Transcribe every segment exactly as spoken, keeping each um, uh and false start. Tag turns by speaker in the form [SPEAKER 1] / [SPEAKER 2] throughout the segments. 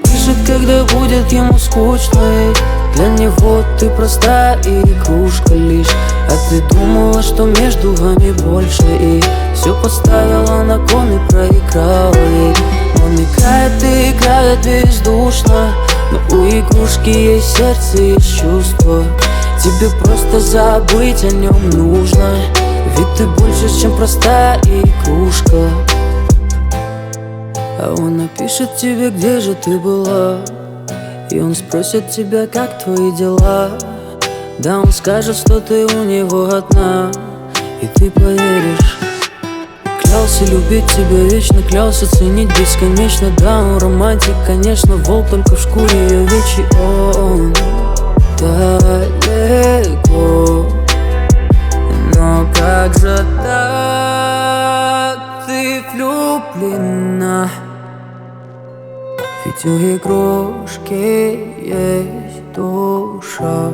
[SPEAKER 1] напишет, когда будет ему скучно, ведь для него ты простая игрушка лишь. А ты думала, что между вами больше, и все поставила на кон и проиграла ей. Он играет и играет бездушно, но у игрушки есть сердце, есть чувство. Тебе просто забыть о нем нужно, ведь ты больше, чем простая игрушка. А он напишет тебе, где же ты была, и он спросит тебя, как твои дела. Да, он скажет, что ты у него одна, и ты поверишь. Клялся любить тебя вечно, клялся ценить бесконечно. Да, он романтик, конечно, волк только в шкуре овечьей. Он далеко, но как же так ты влюблена? Ведь у игрушки есть душа.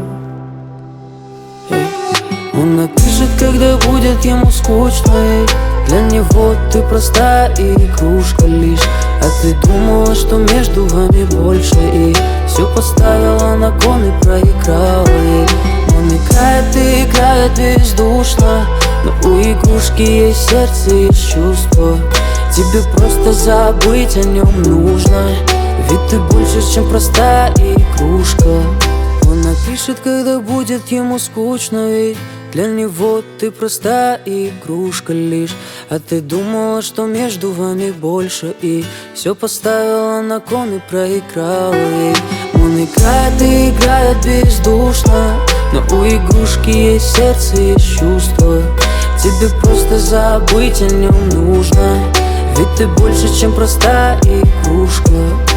[SPEAKER 1] Он напишет, когда будет ему скучно, и для него ты простая игрушка лишь. А ты думала, что между вами больше, и все поставила на кон и проиграла ей. Он играет и играет бездушно, но у игрушки есть сердце, есть чувство. Тебе просто забыть о нем нужно, ведь ты больше, чем простая игрушка. Он напишет, когда будет ему скучно, ведь для него ты простая игрушка лишь. А ты думала, что между вами больше, и все поставила на кон и проиграла ей. Он играет и играет бездушно, но у игрушки есть сердце, есть чувство. Тебе просто забыть о нем нужно, ведь ты больше, чем простая игрушка.